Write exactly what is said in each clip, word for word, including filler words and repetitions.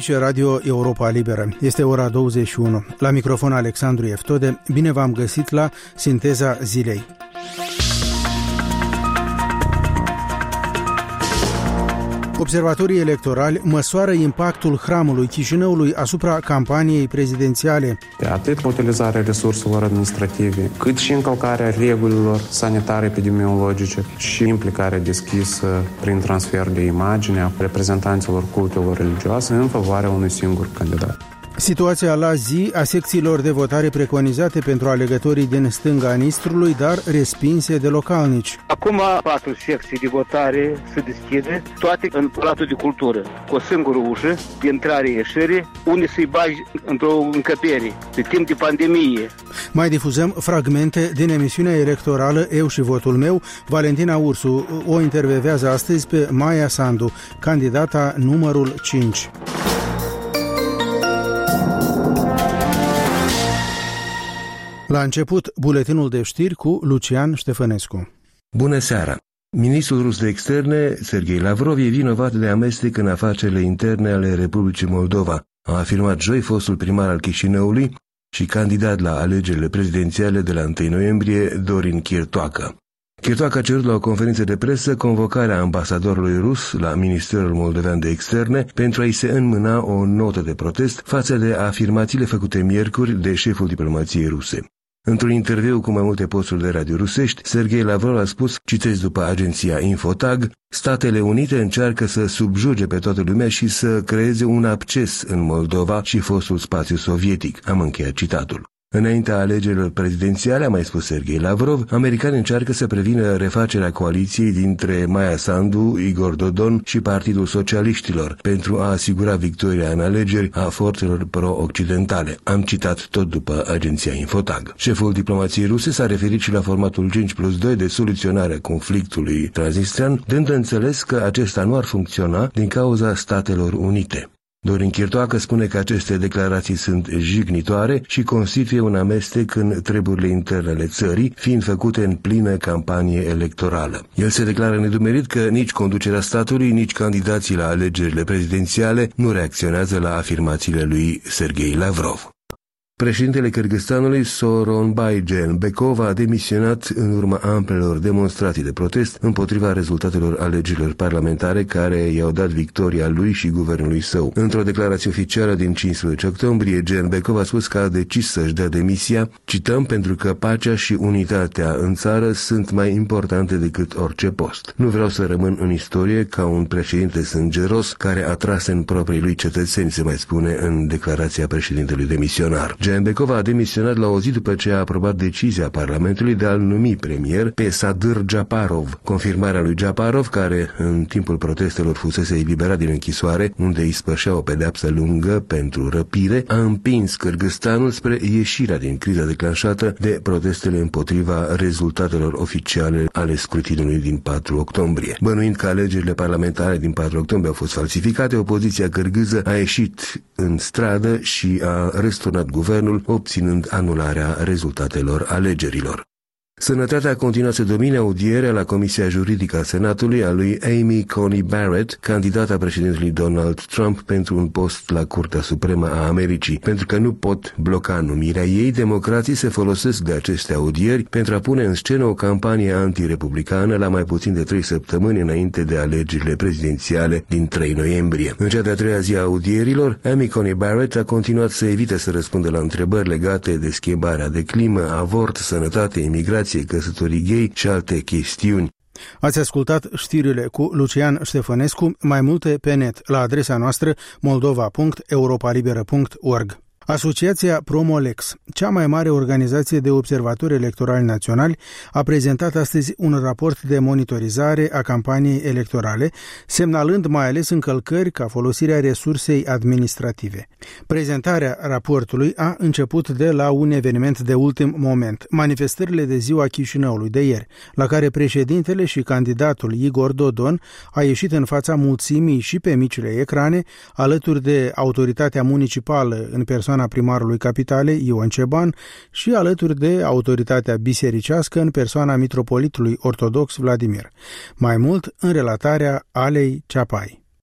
Aici Radio Europa Liberă. Este ora douăzeci și unu. La microfon Alexandru Eftode. Bine v-am găsit la Sinteza Zilei. Observatorii electorali măsoară impactul hramului Chișinăului asupra campaniei prezidențiale. Atât utilizarea resurselor administrative, cât și încălcarea regulilor sanitare epidemiologice și implicarea deschisă prin transfer de imagine a reprezentanților cultelor religioase în favoarea unui singur candidat. Situația la zi a secțiilor de votare preconizate pentru alegătorii din stânga Nistrului, dar respinse de localnici. Acum patru secții de votare se deschide, toate în Palatul de Cultură, cu o singură ușă, de intrare-ieșire, unde să-i bagi într-o încăpere, pe timp de pandemie. Mai difuzăm fragmente din emisiunea electorală Eu și votul meu. Valentina Ursu o intervievează astăzi pe Maia Sandu, candidata numărul cinci. La început, buletinul de știri cu Lucian Ștefănescu. Bună seara! Ministrul rus de externe, Serghei Lavrov, e vinovat de amestec în afacerile interne ale Republicii Moldova, a afirmat joi fostul primar al Chișinăului și candidat la alegerile prezidențiale de la întâi noiembrie, Dorin Chirtoacă. Chirtoacă a cerut la o conferință de presă convocarea ambasadorului rus la Ministerul Moldovean de Externe pentru a-i se înmâna o notă de protest față de afirmațiile făcute miercuri de șeful diplomației ruse. Într-un interviu cu mai multe posturi de radio rusești, Serghei Lavrov a spus, citez după agenția Infotag, Statele Unite încearcă să subjuge pe toată lumea și să creeze un acces în Moldova și fostul spațiu sovietic. Am încheiat citatul. Înaintea alegerilor prezidențiale, a mai spus Serghei Lavrov, americanii încearcă să prevină refacerea coaliției dintre Maia Sandu, Igor Dodon și Partidul Socialiștilor pentru a asigura victoria în alegeri a forțelor pro-occidentale. Am citat tot după agenția Infotag. Șeful diplomației ruse s-a referit și la formatul cinci plus doi de soluționare a conflictului transnistrian, dând de înțeles că acesta nu ar funcționa din cauza Statelor Unite. Dorin Chirtoacă spune că aceste declarații sunt jignitoare și constituie un amestec în treburile interne ale țării, fiind făcute în plină campanie electorală. El se declară nedumerit că nici conducerea statului, nici candidații la alegerile prezidențiale nu reacționează la afirmațiile lui Serghei Lavrov. Președintele Kârgâzstanului, Sooronbay Jeenbekov, a demisionat în urma amplelor demonstrații de protest împotriva rezultatelor alegerilor parlamentare care i-au dat victoria lui și guvernului său. Într-o declarație oficială din cincisprezece octombrie, Jeenbekov a spus că a decis să-și dea demisia, cităm, pentru că pacea și unitatea în țară sunt mai importante decât orice post. Nu vreau să rămân în istorie ca un președinte sângeros care a tras în proprii lui cetățeni, se mai spune în declarația președintelui demisionar. Jeenbekov a demisionat la o zi după ce a aprobat decizia Parlamentului de a-l numi premier pe Sadyr Japarov. Confirmarea lui Japarov, care în timpul protestelor fusese eliberat din închisoare, unde îi spășea o pedeapsă lungă pentru răpire, a împins Kârgâzstanul spre ieșirea din criza declanșată de protestele împotriva rezultatelor oficiale ale scrutinului din patru octombrie. Bănuind că alegerile parlamentare din patru octombrie au fost falsificate, opoziția kârgâză a ieșit în stradă și a răsturnat guvernul, obținând anularea rezultatelor alegerilor. Sănătatea a continuat să domine audierea la Comisia Juridică a Senatului a lui Amy Coney Barrett, candidata președintelui Donald Trump pentru un post la Curtea Supremă a Americii. Pentru că nu pot bloca numirea ei, democrații se folosesc de aceste audieri pentru a pune în scenă o campanie antirepublicană la mai puțin de trei săptămâni înainte de alegerile prezidențiale din trei noiembrie. În cea de-a treia zi a audierilor, Amy Coney Barrett a continuat să evite să răspundă la întrebări legate de schimbarea de climă, avort, sănătate, imigrație, căsătorii gay și alte chestiuni. Ați ascultat știrile cu Lucian Ștefănescu, mai multe pe net la adresa noastră moldova punct europalibera punct org. Asociația Promolex, cea mai mare organizație de observatori electorali naționali, a prezentat astăzi un raport de monitorizare a campaniei electorale, semnalând mai ales încălcări ca folosirea resursei administrative. Prezentarea raportului a început de la un eveniment de ultim moment, manifestările de Ziua Chișinăului de ieri, la care președintele și candidatul Igor Dodon a ieșit în fața mulțimii și pe micile ecrane, alături de autoritatea municipală în persoana primarului capitalei, Ion Ceban, și alături de autoritatea bisericească în persoana mitropolitului ortodox Vladimir. Mai mult în relatarea Alei Ceapai.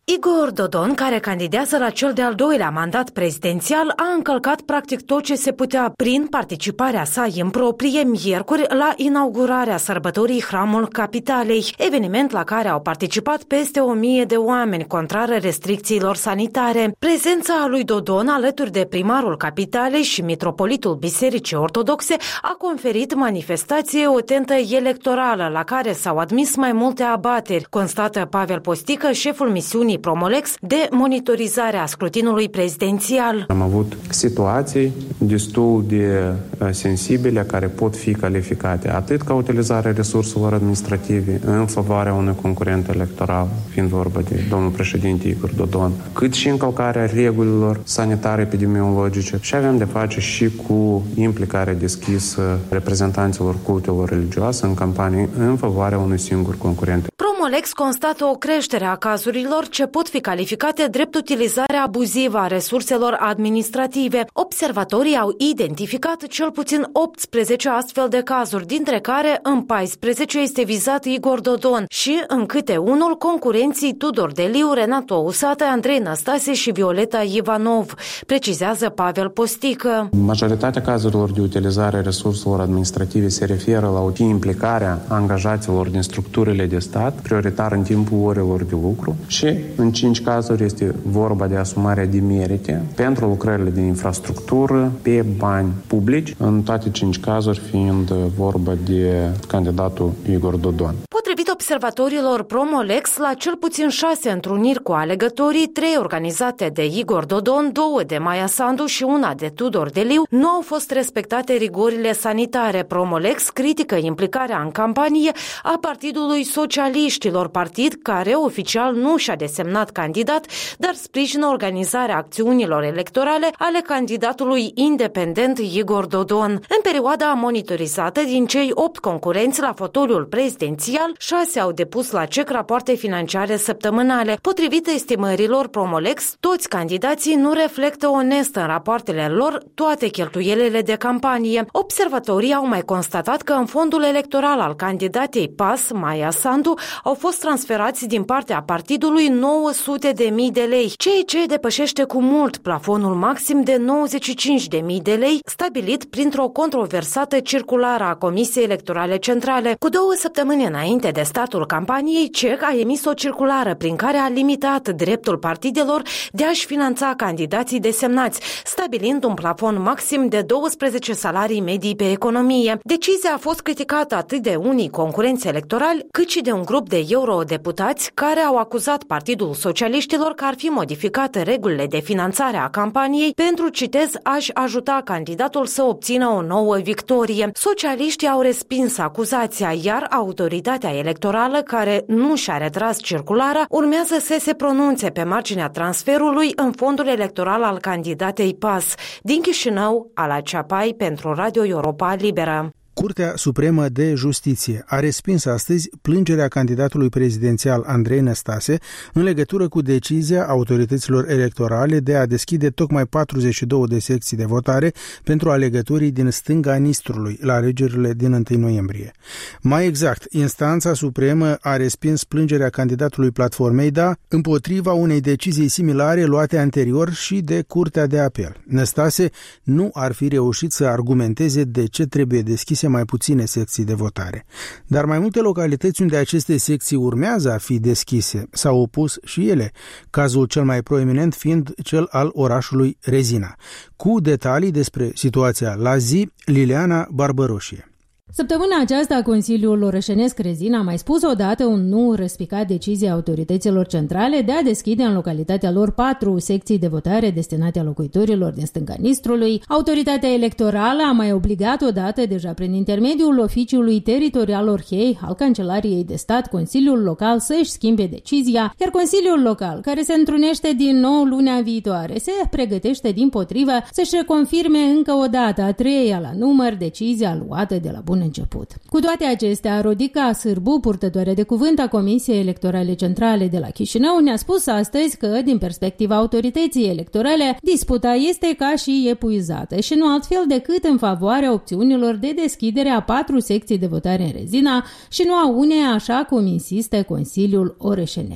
Igor Dodon, care candidează la cel de-al doilea mandat prezidențial, a încălcat practic tot ce se putea prin participarea sa în proprie miercuri la inaugurarea sărbătorii Hramul Capitalei, eveniment la care au participat peste o mie de oameni, contrar restricțiilor sanitare. Prezența lui Dodon, alături de primarul Capitalei și mitropolitul Bisericii Ortodoxe, a conferit manifestației o tentă electorală, la care s-au admis mai multe abateri, constată Pavel Postică, șeful misiunii Promolex de monitorizare a scrutinului prezidențial. Am avut situații destul de sensibile care pot fi calificate atât ca utilizarea resurselor administrative în favoarea unui concurent electoral, fiind vorba de domnul președinte Igor Dodon, cât și încălcarea regulilor sanitare epidemiologice și avem de face și cu implicarea deschisă reprezentanților cultelor religioase în campanii în favoarea unui singur concurent. Promolex constată o creștere a cazurilor ce pot fi calificate drept utilizarea abuzivă a resurselor administrative. Observatorii au identificat cel puțin optsprezece astfel de cazuri, dintre care în paisprezece este vizat Igor Dodon și în câte unul concurenții Tudor Deliu, Renato Usată, Andrei Năstase și Violeta Ivanov, precizează Pavel Postică. Majoritatea cazurilor de utilizare a resurselor administrative se referă la implicarea angajaților din structurile de stat, prioritar în timpul orelor de lucru, și în cinci cazuri este vorba de asumarea de merite pentru lucrările de infrastructură pe bani publici, în toate cinci cazuri fiind vorba de candidatul Igor Dodon. Potrivit observatorilor Promolex, la cel puțin șase întruniri cu alegătorii, trei organizate de Igor Dodon, două de Maia Sandu și una de Tudor Deliu, nu au fost respectate rigorile sanitare. Promolex critică implicarea în campanie a Partidului Socialiștilor, partid care oficial nu și-a desemnat candidat, dar sprijină organizarea acțiunilor electorale ale candidatului independent Igor Dodon. În perioada monitorizată, din cei opt concurenți la fotoliul prezidențial, șase au depus la C E C rapoarte financiare săptămânale. Potrivit estimărilor Promolex, toți candidații nu reflectă onest în rapoartele lor toate cheltuielile de campanie. Observatorii au mai constatat că în fondul electoral al candidatei P A S, Maia Sandu, au fost transferați din partea partidului nouă sute de mii de lei, ceea ce depășește cu mult plafonul maxim de nouăzeci și cinci de mii de lei stabilit printr-o controversată circulară a Comisiei Electorale Centrale. Cu două săptămâni înainte de startul campaniei, C E C a emis o circulară prin care a limitat dreptul partidelor de a-și finanța candidații desemnați, stabilind un plafon maxim de douăsprezece salarii medii pe economie. Decizia a fost criticată atât de unii concurenți electorali, cât și de un grup de eurodeputați care au acuzat Partidul Socialiștilor că ar fi modificate regulile de finanțare a campaniei pentru, citez, a-și ajuta candidatul să obțină o nouă victorie. Socialiștii au respins acuzația, iar autoritatea electorală, care nu și-a retras circulara, urmează să se pronunțe pe marginea transferului în fondul electoral al candidatei P A S. Din Chișinău, Ala Ceapai pentru Radio Europa Liberă. Curtea Supremă de Justiție a respins astăzi plângerea candidatului prezidențial Andrei Năstase în legătură cu decizia autorităților electorale de a deschide tocmai patruzeci și două de secții de votare pentru alegătorii din stânga Nistrului la alegerile din întâi noiembrie. Mai exact, instanța supremă a respins plângerea candidatului Platformei Da împotriva unei decizii similare luate anterior și de Curtea de Apel. Năstase nu ar fi reușit să argumenteze de ce trebuie deschise mai puține secții de votare. Dar mai multe localități unde aceste secții urmează a fi deschise s-au opus și ele, cazul cel mai proeminent fiind cel al orașului Rezina. Cu detalii despre situația la zi, Liliana Barbăroșie. Săptămâna aceasta, Consiliul Orășenesc Rezina a mai spus odată un nu răspicat deciziei autorităților centrale de a deschide în localitatea lor patru secții de votare destinate locuitorilor din stânga Nistrului. Autoritatea electorală a mai obligat odată, deja prin intermediul oficiului teritorial Orhei al Cancelariei de Stat, Consiliul Local să-și schimbe decizia, iar Consiliul Local, care se întrunește din nou lunea viitoare, se pregătește dimpotrivă să-și reconfirme încă o dată, a treia la număr, decizia luată de la bun început. Cu toate acestea, Rodica Sârbu, purtătoare de cuvânt a Comisiei Electorale Centrale de la Chișinău, ne-a spus astăzi că, din perspectiva autorității electorale, disputa este ca și epuizată și nu altfel decât în favoarea opțiunilor de deschidere a patru secții de votare în Rezina și nu a uneia, așa cum insistă Consiliul Orășenesc.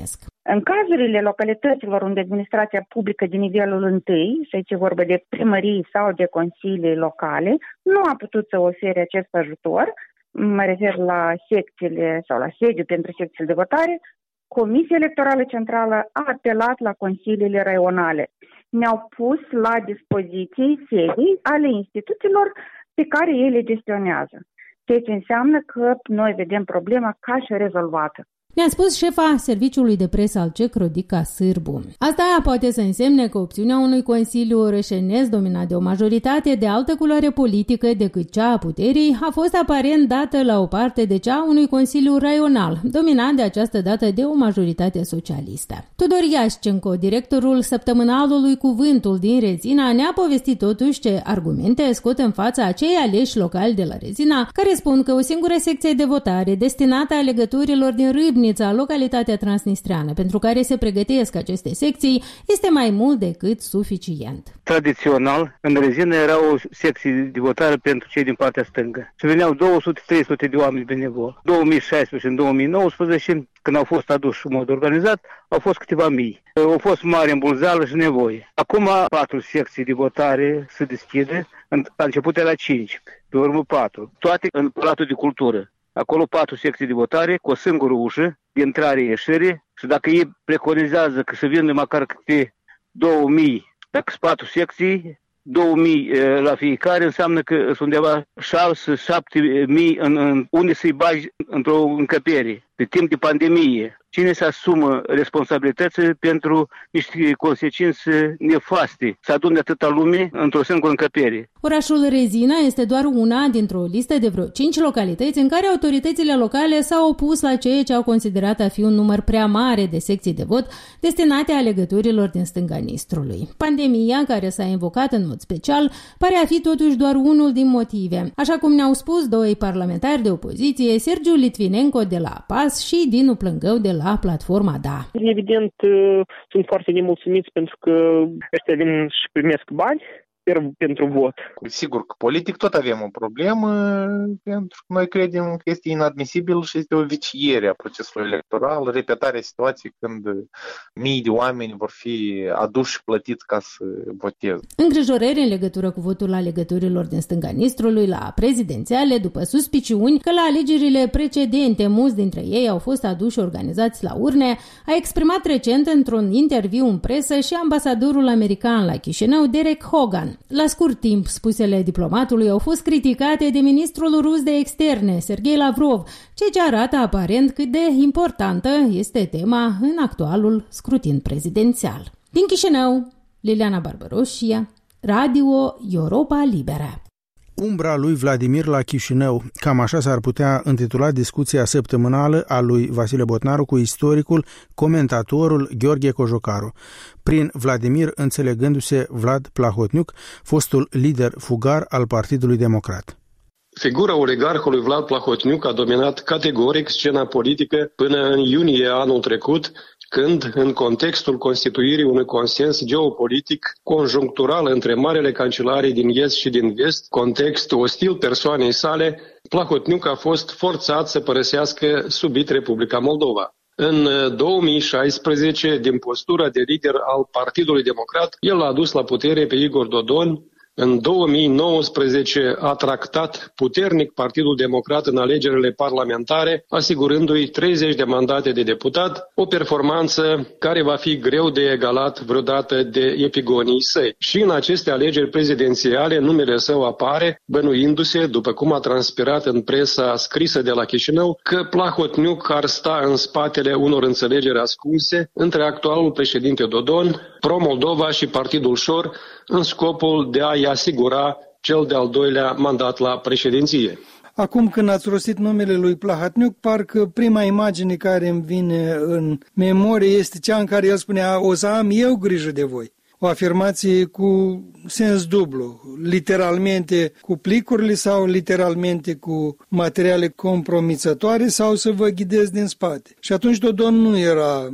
În cazurile localităților unde administrația publică de nivelul întâi, să zice vorba de primării sau de consilii locale, nu a putut să ofere acest ajutor, mă refer la secțiile sau la sediu pentru secțiile de votare, Comisia Electorală Centrală a apelat la consiliile raionale. Ne-au pus la dispoziție sedii ale instituțiilor pe care ei le gestionează. Ceea ce înseamnă că noi vedem problema ca și rezolvată. Ne-a spus șefa serviciului de presă al C E C, Rodica Sârbu. Asta poate să însemne că opțiunea unui consiliu orășenesc dominat de o majoritate de altă culoare politică decât cea a puterii a fost aparent dată la o parte de cea a unui consiliu raional, dominat de această dată de o majoritate socialistă. Tudor Iașcenco, directorul săptămânalului Cuvântul din Rezina, ne-a povestit totuși ce argumente scot în fața acei aleși locali de la Rezina, care spun că o singură secție de votare destinată alegătorilor din Râbnița, localitatea transnistreană, pentru care se pregătesc aceste secții, este mai mult decât suficient. Tradițional, în Rezina erau secții de votare pentru cei din partea stângă. Și veneau două sute trei sute de oameni benevoli. două mii șaisprezece și în două mii nouăsprezece, când au fost aduși în mod organizat, au fost câteva mii. Au fost mare îmbulzeală și nevoie. Acum patru secții de votare se deschide. La început era cinci, pe urmă patru. Toate în Palatul de Cultură. Acolo patru secții de votare cu o singură ușă de intrare-ieșire și dacă ei preconizează că să vină măcar câte două mii, dacă sunt patru secții, două mii la fiecare, înseamnă că sunt undeva șase șapte mii în, în, unde să-i bagi într-o încăpere. Pe timp de pandemie, cine se asumă responsabilitățile pentru niște consecințe nefaste, să adune atâta lume într-o singură încăpere. Orașul Rezina este doar una dintr-o listă de vreo cinci localități în care autoritățile locale s-au opus la ceea ce au considerat a fi un număr prea mare de secții de vot destinate alegătorilor din stânga Nistrului. Pandemia, care s-a invocat în mod special, pare a fi totuși doar unul din motive, așa cum ne-au spus doi parlamentari de opoziție, Sergiu Litvinenko de la P A S și Dinu Plângău de la Platforma Da. Evident, sunt foarte nemulțumiți pentru că ăștia vin și primesc bani pentru vot. Sigur că politic tot avem o problemă, pentru că noi credem că este inadmisibil și este o viciere a procesului electoral, repetarea situației când mii de oameni vor fi aduși și plătiți ca să voteze. Îngrijorări în legătură cu votul alegătorilor din stânga Nistrului la prezidențiale, după suspiciuni că la alegerile precedente mulți dintre ei au fost aduși organizați la urne, a exprimat recent într-un interviu în presă și ambasadorul american la Chișinău, Derek Hogan. La scurt timp, spusele diplomatului au fost criticate de ministrul rus de externe, Sergei Lavrov, ceea ce arată aparent cât de importantă este tema în actualul scrutin prezidențial. Din Chișinău, Liliana Barbaroșia, Radio Europa Liberă. Umbra lui Vladimir la Chișinău. Cam așa s-ar putea intitula discuția săptămânală a lui Vasile Botnaru cu istoricul, comentatorul Gheorghe Cojocaru. Prin Vladimir înțelegându-se Vlad Plahotniuc, fostul lider fugar al Partidului Democrat. Figura oligarhului Vlad Plahotniuc a dominat categoric scena politică până în iunie anul trecut, când, în contextul constituirii unui consens geopolitic conjunctural între marele cancelarii din est și din vest, context ostil persoanei sale, Plahotniuc a fost forțat să părăsească subit Republica Moldova. În două mii șaisprezece, din postura de lider al Partidului Democrat, el a adus la putere pe Igor Dodon. În două mii nouăsprezece a tractat puternic Partidul Democrat în alegerile parlamentare, asigurându-i treizeci de mandate de deputat, o performanță care va fi greu de egalat vreodată de epigonii săi. Și în aceste alegeri prezidențiale numele său apare, bănuindu-se, după cum a transpirat în presa scrisă de la Chișinău, că Plahotniuc ar sta în spatele unor înțelegeri ascunse între actualul președinte Dodon, Pro-Moldova și Partidul Șor, în scopul de a-i asigura cel de-al doilea mandat la președinție. Acum când ați rostit numele lui Plahotniuc, parcă prima imagine care îmi vine în memorie este cea în care el spunea: o să am eu grijă de voi. O afirmație cu sens dublu, literalmente cu plicurile sau literalmente cu materiale compromițătoare, sau să vă ghidez din spate. Și atunci Dodon nu era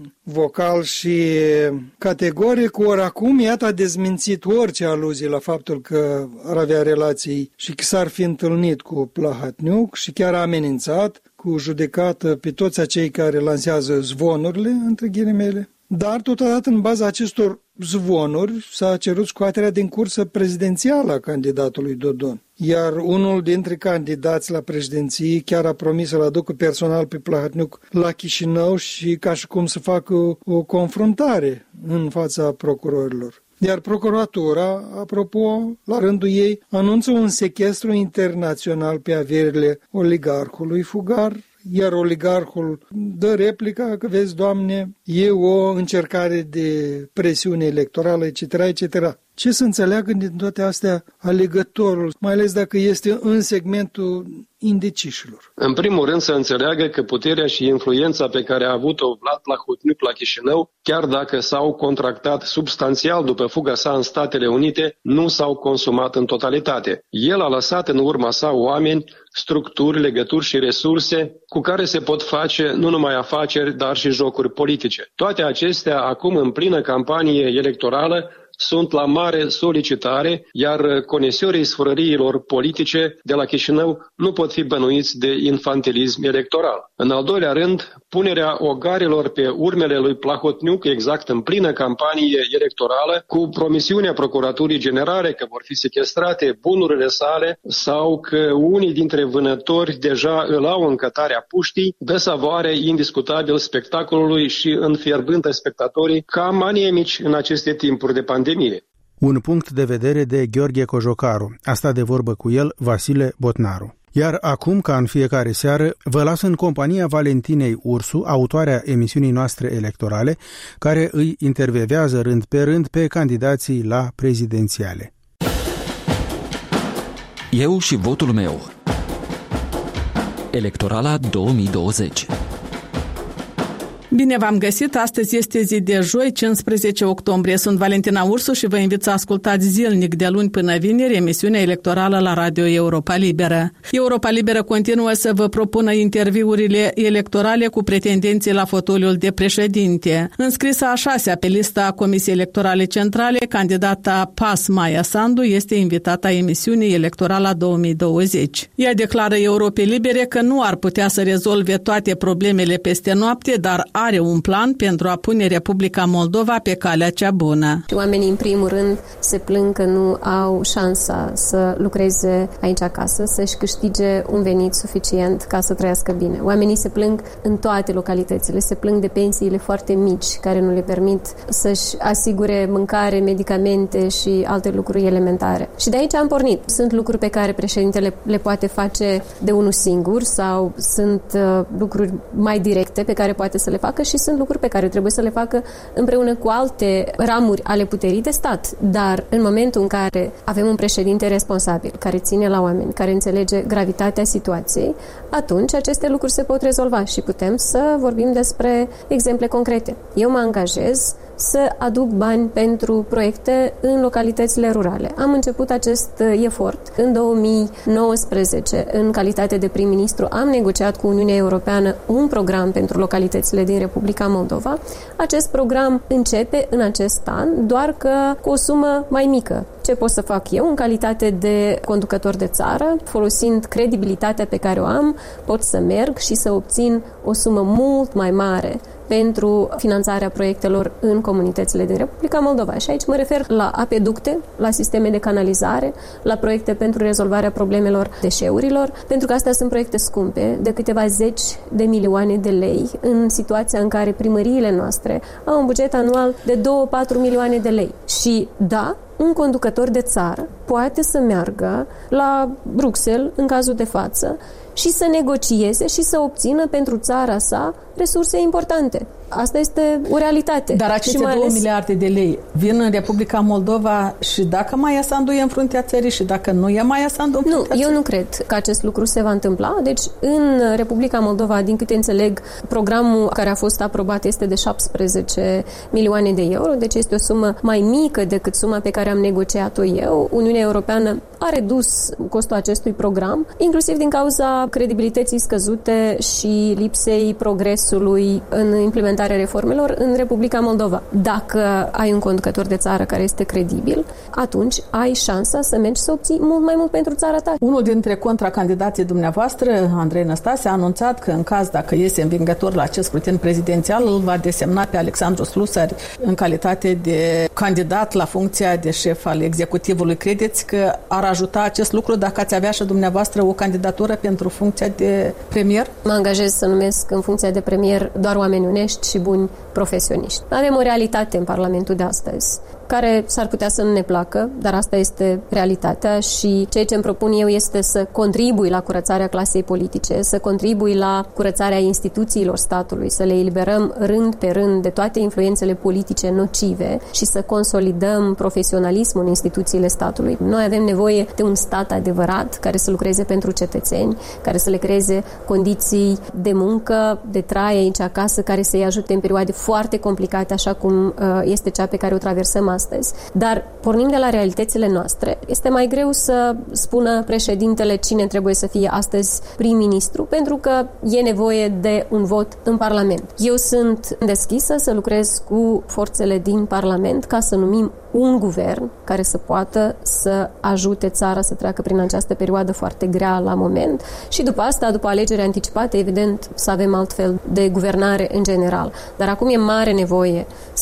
vocal și categoric, ori acum iată a dezmințit orice aluzie la faptul că ar avea relații și că s-ar fi întâlnit cu Plahotniuc și chiar a amenințat cu cu judecată pe toți acei care lansează zvonurile, între ghilimele, dar totodată în baza acestor zvonuri s-a cerut scoaterea din cursă prezidențială a candidatului Dodon. Iar unul dintre candidați la președinție chiar a promis să-l aducă personal pe Plahotniuc la Chișinău și ca și cum să facă o confruntare în fața procurorilor. Iar procuratura, apropo, la rândul ei, anunță un sechestru internațional pe averile oligarhului fugar, iar oligarhul dă replica că, vezi, Doamne, e o încercare de presiune electorală, et cetera, et cetera. Ce să înțeleagă din toate astea alegătorul, mai ales dacă este în segmentul indecișilor? În primul rând să înțeleagă că puterea și influența pe care a avut-o Vlad Plahotniuc la Chișinău, chiar dacă s-au contractat substanțial după fuga sa în Statele Unite, nu s-au consumat în totalitate. El a lăsat în urma sa oameni, structuri, legături și resurse cu care se pot face nu numai afaceri, dar și jocuri politice. Toate acestea, acum în plină campanie electorală, sunt la mare solicitare, iar conesiorii sfărăriilor politice de la Chișinău nu pot fi bănuiți de infantilism electoral. În al doilea rând, punerea ogarilor pe urmele lui Plahotniuc exact în plină campanie electorală, cu promisiunea Procuraturii Generale că vor fi sechestrate bunurile sale sau că unii dintre vânători deja îl au în cătarea puștii, dă savoare indiscutabil spectacolului și înfierbântă spectatorii cam anemici în aceste timpuri de pandemie. Un punct de vedere de Gheorghe Cojocaru, a stat de vorbă cu el Vasile Botnaru. Iar acum, ca în fiecare seară, vă las în compania Valentinei Ursu, autoarea emisiunii noastre electorale, care îi intervievează rând pe rând pe candidații la prezidențiale. Eu și votul meu. Electorala două mii douăzeci. Bine v-am găsit! Astăzi este zi de joi, cincisprezece octombrie. Sunt Valentina Ursu și vă invit să ascultați zilnic de luni până vineri emisiunea electorală la Radio Europa Liberă. Europa Liberă continuă să vă propună interviurile electorale cu pretendenții la fotoliul de președinte. Înscrisă a șasea pe lista Comisiei Electorale Centrale, candidata P A S Maia Sandu este invitata emisiunii electorala două mii douăzeci. Ea declară Europei Libere că nu ar putea să rezolve toate problemele peste noapte, dar are un plan pentru a pune Republica Moldova pe calea cea bună. Oamenii, în primul rând, se plâng că nu au șansa să lucreze aici acasă, să-și câștige un venit suficient ca să trăiască bine. Oamenii se plâng în toate localitățile, se plâng de pensiile foarte mici, care nu le permit să-și asigure mâncare, medicamente și alte lucruri elementare. Și de aici am pornit. Sunt lucruri pe care președintele le poate face de unul singur sau sunt uh, lucruri mai directe pe care poate să le facă și sunt lucruri pe care trebuie să le facă împreună cu alte ramuri ale puterii de stat. Dar în momentul în care avem un președinte responsabil, care ține la oameni, care înțelege gravitatea situației, atunci aceste lucruri se pot rezolva și putem să vorbim despre exemple concrete. Eu mă angajez să aduc bani pentru proiecte în localitățile rurale. Am început acest efort în două mii nouăsprezece. În calitate de prim-ministru am negociat cu Uniunea Europeană un program pentru localitățile din Republica Moldova. Acest program începe în acest an, doar că cu o sumă mai mică. Ce pot să fac eu în calitate de conducător de țară, folosind credibilitatea pe care o am, pot să merg și să obțin o sumă mult mai mare pentru finanțarea proiectelor în comunitățile din Republica Moldova. Și aici mă refer la apeducte, la sisteme de canalizare, la proiecte pentru rezolvarea problemelor deșeurilor, pentru că astea sunt proiecte scumpe, de câteva zeci de milioane de lei, în situația în care primăriile noastre au un buget anual de două-patru milioane de lei. Și da, un conducător de țară poate să meargă la Bruxelles, în cazul de față, și să negocieze și să obțină pentru țara sa resurse importante. Asta este o realitate. Dar aceste două ales... miliarde de lei vin în Republica Moldova și dacă Maia Sandu e în fruntea țării și dacă nu e Maia Sandu în fruntea țării? Nu, eu nu cred că acest lucru se va întâmpla. Deci, în Republica Moldova, din câte înțeleg, programul care a fost aprobat este de șaptesprezece milioane de euro, deci este o sumă mai mică decât suma pe care am negociat-o eu. Uniunea Europeană a redus costul acestui program, inclusiv din cauza credibilității scăzute și lipsei progresului în implementarea implementarea reformelor în Republica Moldova. Dacă ai un conducător de țară care este credibil, atunci ai șansa să mergi să obții mult mai mult pentru țara ta. Unul dintre contracandidații dumneavoastră, Andrei Năstase, a anunțat că în caz dacă iese învingător la acest scrutin prezidențial, îl va desemna pe Alexandru Slusari în calitate de candidat la funcția de șef al executivului. Credeți că ar ajuta acest lucru dacă ați avea și dumneavoastră o candidatură pentru funcția de premier? Mă angajez să numesc în funcția de premier doar oameni onești și buni profesioniști. Avem o realitate în Parlamentul de astăzi, care s-ar putea să nu ne placă, dar asta este realitatea și ceea ce îmi propun eu este să contribui la curățarea clasei politice, să contribui la curățarea instituțiilor statului, să le eliberăm rând pe rând de toate influențele politice nocive și să consolidăm profesionalismul în instituțiile statului. Noi avem nevoie de un stat adevărat care să lucreze pentru cetățeni, care să le creeze condiții de muncă, de trai aici acasă, care să-i ajute în perioade foarte complicate, așa cum este cea pe care o traversăm astăzi. Dar pornim de la realitățile noastre. Este mai greu să spună președintele cine trebuie să fie astăzi prim-ministru, pentru că e nevoie de un vot în Parlament. Eu sunt deschisă să lucrez cu forțele din Parlament ca să numim un guvern care să poată să ajute țara să treacă prin această perioadă foarte grea la moment și după asta, după alegeri anticipate, evident, să avem altfel de guvernare în general. Dar acum e mare nevoie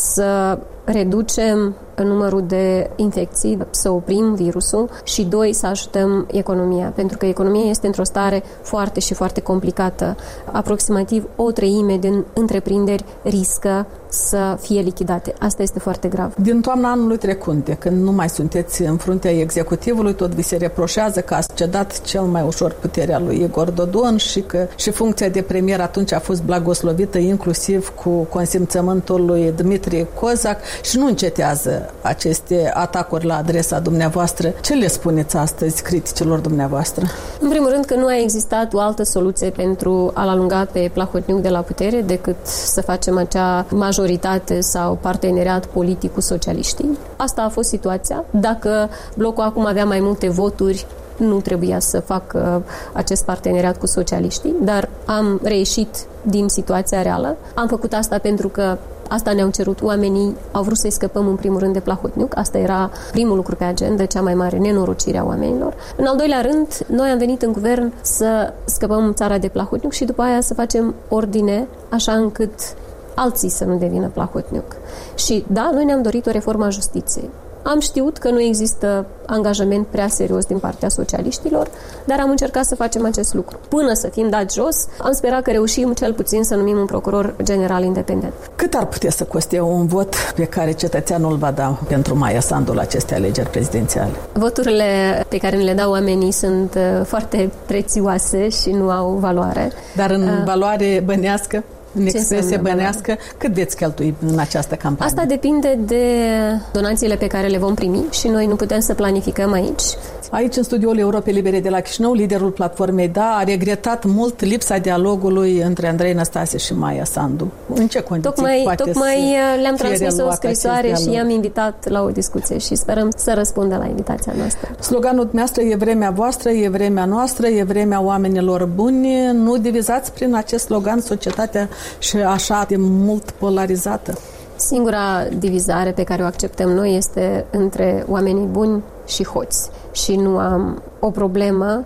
să reducem numărul de infecții, să oprim virusul și, doi, să ajutăm economia, pentru că economia este într-o stare foarte și foarte complicată. Aproximativ o treime din întreprinderi riscă să fie lichidate. Asta este foarte grav. Din toamna anului trecut, de când nu mai sunteți în fruntea executivului, tot vi se reproșează că ați cedat cel mai ușor puterea lui Igor Dodon și că și funcția de premier atunci a fost blagoslovită inclusiv cu consimțământul lui Dmitrie Cozac și nu încetează aceste atacuri la adresa dumneavoastră. Ce le spuneți astăzi criticilor dumneavoastră? În primul rând că nu a existat o altă soluție pentru a-l alunga pe Plahotniuc de la putere decât să facem acea majoritate sau parteneriat politic cu socialiștii. Asta a fost situația. Dacă blocul acum avea mai multe voturi, nu trebuia să fac uh, acest parteneriat cu socialiștii, dar am reieșit din situația reală. Am făcut asta pentru că asta ne-au cerut oamenii, au vrut să-i scăpăm în primul rând de Plahotniuc. Asta era primul lucru pe agenda, cea mai mare nenorocire a oamenilor. În al doilea rând, noi am venit în guvern să scăpăm țara de Plahotniuc și după aia să facem ordine așa încât alții să nu devină Plahotniuc. Și da, noi ne-am dorit o reformă a justiției. Am știut că nu există angajament prea serios din partea socialiștilor, dar am încercat să facem acest lucru. Până să fim dați jos, am sperat că reușim cel puțin să numim un procuror general independent. Cât ar putea să coste un vot pe care cetățeanul îl va da pentru Maia Sandu la aceste alegeri prezidențiale? Voturile pe care ne le dau oamenii sunt foarte prețioase și nu au valoare. Dar în uh, valoare bănească? În expresie bănească, cât veți cheltui în această campanie? Asta depinde de donațiile pe care le vom primi și noi nu putem să planificăm aici. Aici, în studioul Europei Libere de la Chișinău, liderul platformei Da a regretat mult lipsa dialogului între Andrei Năstase și Maia Sandu. În ce condiții tocmai, poate tocmai le-am transmis o scrisoare și i-am invitat la o discuție și sperăm să răspundă la invitația noastră. Sloganul dumneavoastră e vremea voastră, e vremea noastră, e vremea oamenilor buni. Nu divizați prin acest slogan societatea și așa de mult polarizată? Singura divizare pe care o acceptăm noi este între oamenii buni și hoți. Și nu am o problemă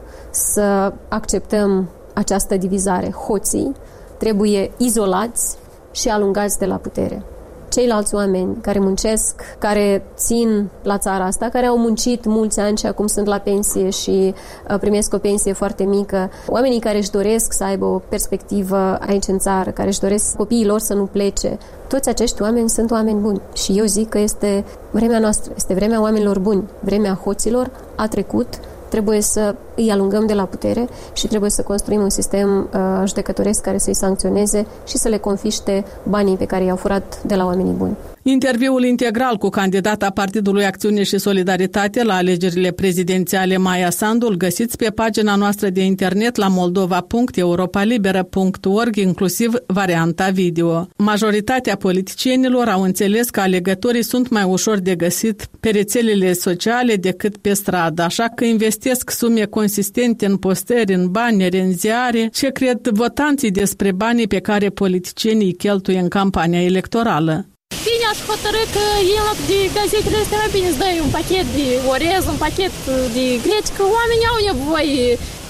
să acceptăm această divizare. Hoții trebuie izolați și alungați de la putere. Ceilalți oameni care muncesc, care țin la țara asta, care au muncit mulți ani și acum sunt la pensie și primesc o pensie foarte mică, oamenii care își doresc să aibă o perspectivă aici în țară, care își doresc copiii lor să nu plece, toți acești oameni sunt oameni buni. Și eu zic că este vremea noastră, este vremea oamenilor buni, vremea hoților a trecut. Trebuie să îi alungăm de la putere și trebuie să construim un sistem uh, judecătoresc care să-i sancționeze și să le confiște banii pe care i-au furat de la oamenii buni. Interviul integral cu candidata Partidului Acțiune și Solidaritate la alegerile prezidențiale Maia Sandu îl găsiți pe pagina noastră de internet la moldova punct europalibera punct org, inclusiv varianta video. Majoritatea politicienilor au înțeles că alegătorii sunt mai ușor de găsit pe rețelele sociale decât pe stradă, așa că investesc sume considerabile consistente în postări, în banere, în ziare, ce cred votanții despre banii pe care politicienii îi cheltuie în campania electorală. Bine, aș hotărâ că în loc de gazetele astea mai bine îți dai un pachet de orez, un pachet de greci, că oamenii au nevoie.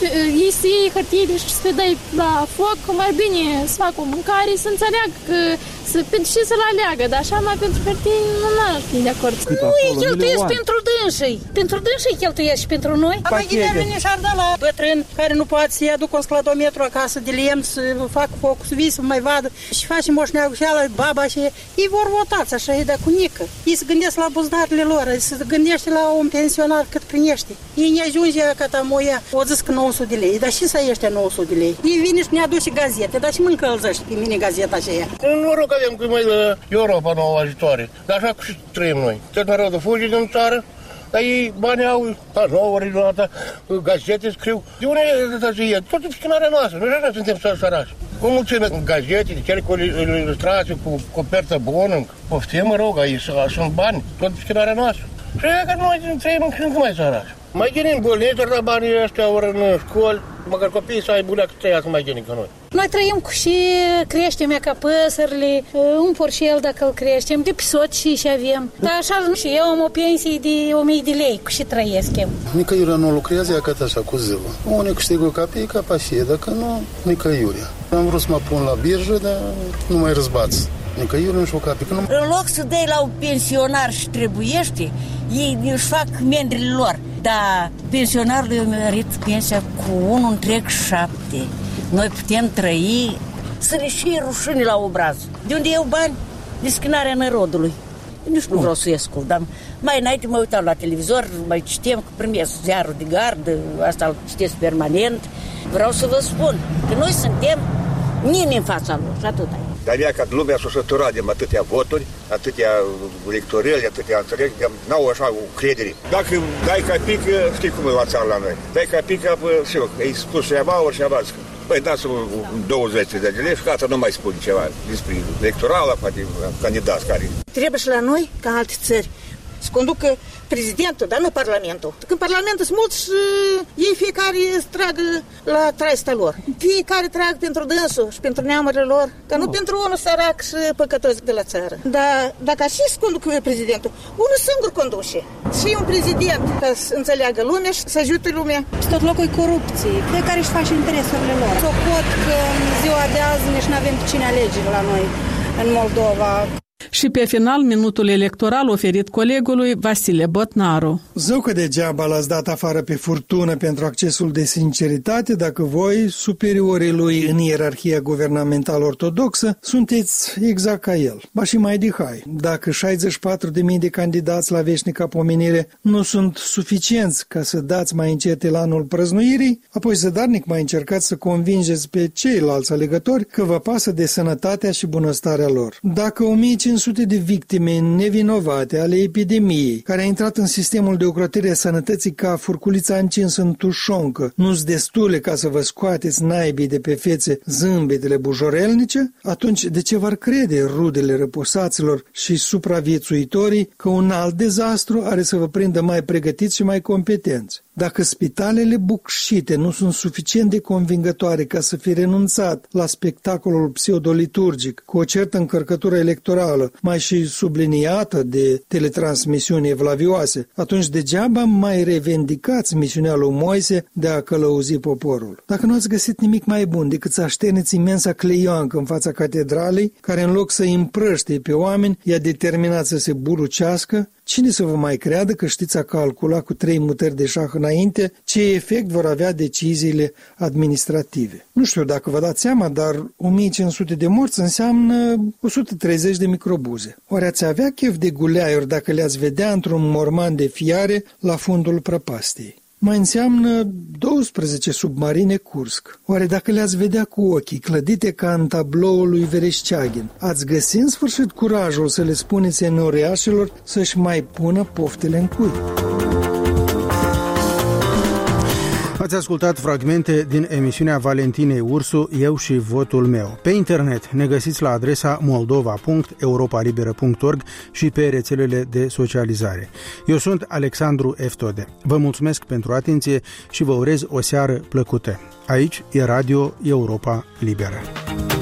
Ei să iei hârtiile și să le dai la foc, mai bine să facă o mâncare, să înțeleagă că să, și să-l aleagă, dar așa mai pentru hârtii nu n-aș fi de acord. Nu îi cheltuiesc pentru dânsii, pentru dânsii îi cheltuiesc și pentru noi. Mai bine și-ar da la bătrân care nu poate să-i aducă un scladometru acasă de lemn, să facă foc, să vii, să mai vadă și face moșneagă și ala baba și ei vor votați, așa e de cunică. Ei se gândesc la buzdarele lor, se gândește la un pensionar cât primește. Ei ne ajunge ca tamoia, o zis că nouă sute de lei, dar și să iește nouă sute de lei. Ei vine și ne aduce gazete, dar și mă încălzește pe mine gazeta aceea. Noroc avem cu mai de Europa nouă ajutoare, dar așa cum și trăim noi. Tot narodul fuge din țară, dar ei bani au, panouri, gazete scriu. De unde e? Tot în schinarea noastră, noi așa suntem sărași. Cu mulțime gazete, de cele cu ilustrații, cu copertă bună, poftim, mă rog, aici sunt bani, tot în schinarea noastră. Și e că noi trăim încă mai sărași. Mai gânim bolniți, dar banii ăștia ori în școli, măcar copiii să ai bună că trăiască mai gânim ca noi. Noi trăim cu și creștem ca păsările, un porșel dacă îl creștem, de pisot și și avem. Dar așa și eu am o pensie de o mie de lei, cu și trăiesc eu. Nicăiurea nu lucrează, ea cât așa cu zilă. Unii câștigă capii, ca pașie, dacă nu, nicăiurea. Am vrut să mă pun la birjă, dar nu mai răzbați. Nicăiurea nu știu capii. Nu... În loc să dai la un pensionar și trebuiește, ei își fac mendrile lor. Dar pensionarul eu mărit pensia cu unul întreg șapte. Noi putem trăi să le și rușine la obraz. De unde iau bani? De schinarea narodului. Nici nu vreau să ies, dar mai înainte mă uitam la televizor, mai citem că primesc ziarul de gardă, asta îl citesc permanent. Vreau să vă spun că noi suntem nimeni în fața lor și atâta. Dar ea ca lumea s-o săturat de atâtea voturi, atâtea electorări, atâtea înțelegi, n-au așa o credere. Dacă dai capic, știi cum e la țară la noi, dai capic, știu, ai spus și aba, ori și aba, păi dați-o douăzeci de lei și gata, nu mai spune ceva despre electorală, poate candidați care. Trebuie și la noi, ca alte țări, să conducă prezidentul, dar nu parlamentul. Când parlamentul sunt mulți și ei fiecare se tragă la traista lor. Fiecare trag pentru dânsul și pentru neamurile lor, dar nu, nu pentru unul sărac și păcătos de la țară. Dar dacă așa se conducă prezidentul, unul singur conduce. Și un prezident ca să înțeleagă lumea și să ajute lumea. Și tot locul e corupție. Fiecare își face interesurile lor. Socot că în ziua de azi nici nu avem cine alege la noi în Moldova. Și pe final, minutul electoral oferit colegului Vasile Botnaru. Zău că degeaba l-ați dat afară pe Furtună pentru accesul de sinceritate dacă voi, superiorii lui în ierarhia guvernamentală ortodoxă, sunteți exact ca el. Ba și mai de hai. Dacă șaizeci și patru de mii de candidați la veșnica pomenire nu sunt suficienți ca să dați mai încet elanul prăznuirii, apoi zădarnic mai încercați să convingeți pe ceilalți alegători că vă pasă de sănătatea și bunăstarea lor. Dacă o mie cinci sute de victime nevinovate ale epidemiei, care a intrat în sistemul de ocrotire a sănătății ca furculița încinsă în tușoncă, nu-s destule ca să vă scoateți naibii de pe fețe zâmbetele bujorelnice, atunci de ce v-ar crede rudele răposaților și supraviețuitorii că un alt dezastru are să vă prindă mai pregătiți și mai competenți? Dacă spitalele bucșite nu sunt suficient de convingătoare ca să fi renunțat la spectacolul pseudoliturgic cu o certă încărcătură electorală, mai și subliniată de teletransmisiuni evlavioase, atunci degeaba mai revendicați misiunea lui Moise de a călăuzi poporul. Dacă nu ați găsit nimic mai bun decât să așterneți imensa cleioancă în fața catedralei, care în loc să îi împrăște pe oameni, i-a determinat să se bulucească, cine să vă mai creadă că știți a calcula cu trei mutări de șah înainte ce efect vor avea deciziile administrative? Nu știu dacă vă dați seama, dar o mie cinci sute de morți înseamnă o sută treizeci de microbuze. Ori ați avea chef de guleaiuri dacă le-ați vedea într-un morman de fiare la fundul prăpastiei. Mai înseamnă douăsprezece submarine Kursk. Oare dacă le-ați vedea cu ochii, clădite ca în tabloul lui Vereșceaghin, ați găsi în sfârșit curajul să le spuneți enoriașilor să-și mai pună poftele în cui? Ați ascultat fragmente din emisiunea Valentinei Ursu, Eu și votul meu. Pe internet ne găsiți la adresa moldova punct europa liberă punct org și pe rețelele de socializare. Eu sunt Alexandru Eftode. Vă mulțumesc pentru atenție și vă urez o seară plăcută. Aici e Radio Europa Liberă.